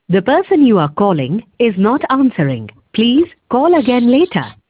The person you are calling is not answering. Please call again later.